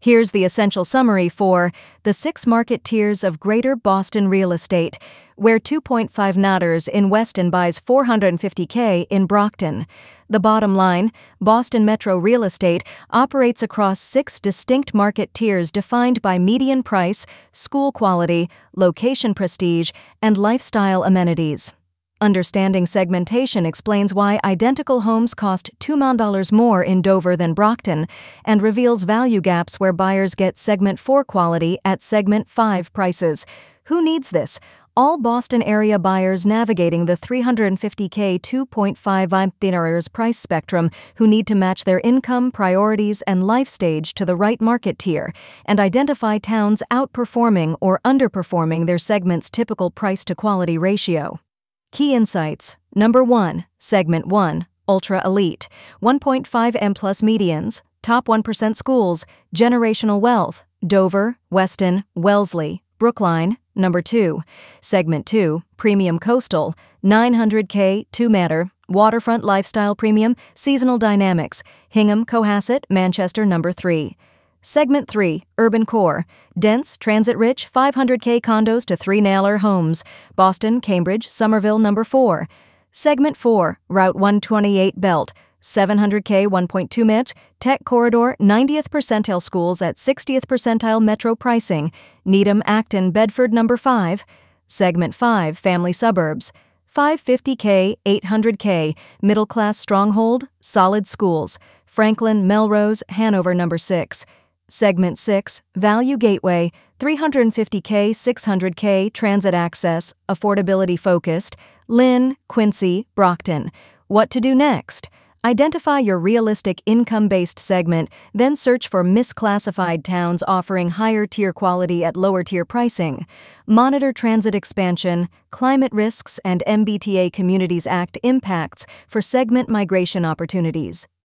Here's the essential summary for the 6 market tiers of Greater Boston real estate, where 2.5 Natters in Weston buys $450K in Brockton. The bottom line, Boston Metro Real Estate operates across 6 distinct market tiers defined by median price, school quality, location prestige, and lifestyle amenities. Understanding segmentation explains why identical homes cost $2 million more in Dover than Brockton, and reveals value gaps where buyers get Segment 4 quality at Segment 5 prices. Who needs this? All Boston area buyers navigating the $350K 2.5 IMTHs price spectrum who need to match their income, priorities, and life stage to the right market tier, and identify towns outperforming or underperforming their segment's typical price-to-quality ratio. Key insights. Number 1. Segment 1. Ultra Elite. 1.5 M plus medians. Top 1% schools. Generational wealth. Dover, Weston, Wellesley, Brookline. Number 2. Segment 2. Premium Coastal. 900K, 2 Matter. Waterfront Lifestyle Premium. Seasonal Dynamics. Hingham, Cohasset, Manchester. Number 3. Segment 3. Urban Core. Dense, transit-rich, 500K condos to 3-nailer homes. Boston, Cambridge, Somerville. Number 4. Segment 4. Route 128 Belt. 700K 1.2 MH, Tech Corridor, 90th percentile schools at 60th percentile metro pricing. Needham, Acton, Bedford. Number 5. Segment 5. Family Suburbs. 550K, 800K, middle-class stronghold, solid schools. Franklin, Melrose, Hanover. Number 6. Segment 6, Value Gateway, 350K, 600K, transit access, affordability focused, Lynn, Quincy, Brockton. What to do next? Identify your realistic income-based segment, then search for misclassified towns offering higher tier quality at lower tier pricing. Monitor transit expansion, climate risks, and MBTA Communities Act impacts for segment migration opportunities.